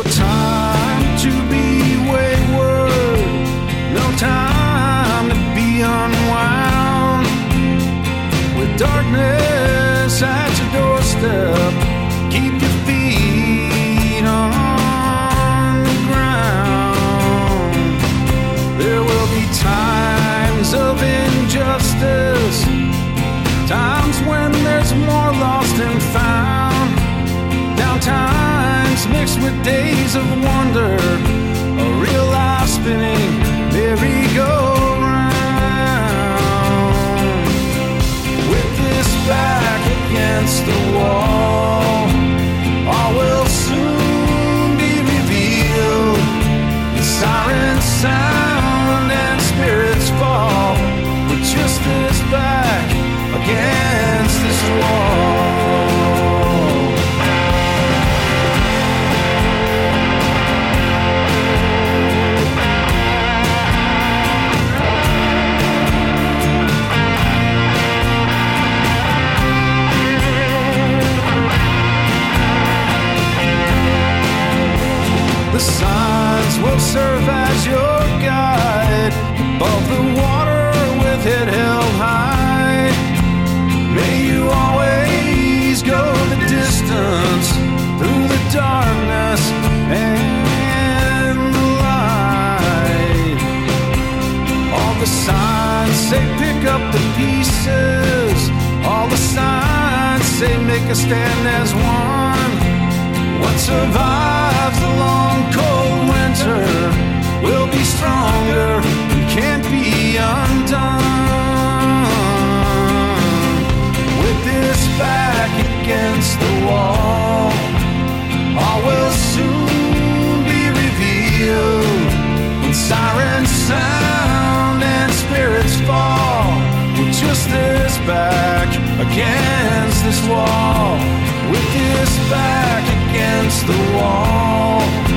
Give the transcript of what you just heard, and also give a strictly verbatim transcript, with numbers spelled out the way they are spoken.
No time to be wayward, no time to be unwound. With darkness at your doorstep, keep your feet on the ground. There will be times of injustice, times when there's more lost and found. Down times mixed with days of wonder, a real life spinning merry-go-round. With this back against the wall, all will soon be revealed. The sirens sound and spirits fall, with just this back against this wall. The signs will serve as your guide, above the water with head held high. May you always go the distance through the darkness and the light. All the signs say pick up the pieces, all the signs say make a stand as one. What survives the long cold winter will be stronger and can't be undone. With this back against the wall, all will soon be revealed. When sirens sound and spirits fall, with just this back against this wall. With this back against the wall,